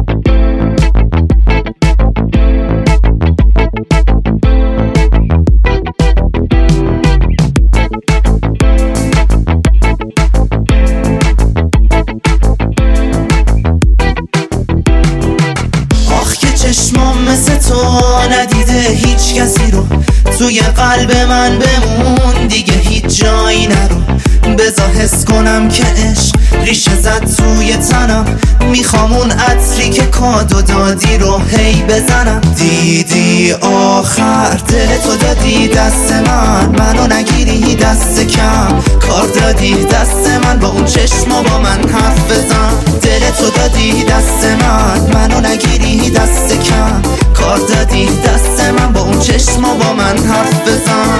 چشمام مثل تو ندیده هیچ کسی رو، توی قلب من بمون دیگه هیچ جایی نرو. بذار حس کنم که عشق ریشه زد توی تنم، میخوام اون عطری که کادو دادی رو هی بزنم. دیدی آخر دل تو دادی دست من، منو نگیری دست کم، کار دادی دست من با اون چشما با من حرف بزن. دل تو دادی دست من، منو نگیری دست کم، کار دادی دست من با اون چشما با من حرف بزن.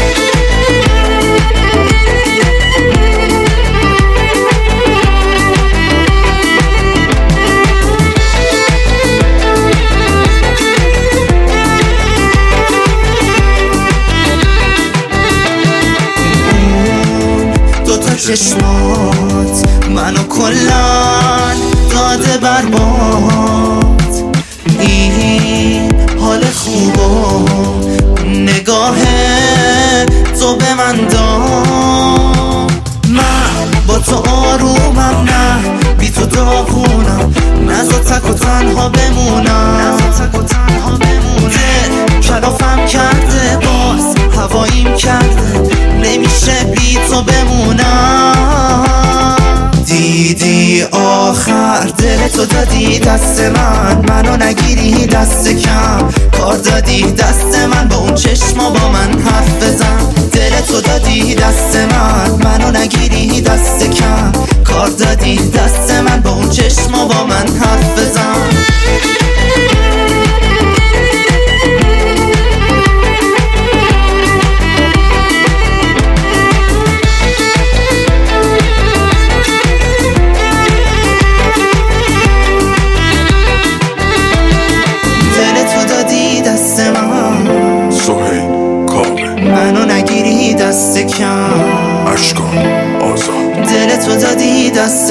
چشمات منو کلن داده برباد، این حال خوب و نگاه تو به من داد. من با تو آرومم، نه بی تو داغونم، نزا تک و تنها بمونم. کلافم کرده باز هواییم کرده، نمیشه بی تو بمونم. دیدی آخر دل تو دادی دست من، منو نگیری دست کم، کار دادی دست من با اون چشما با من حرف بزن. دل تو دادی دست من، منو نگیری دست کم، کار دادی دست من با اون چشما با من حرف بزن. منو نگیری دست کم، اشکان آزاد. دل تو دادی دست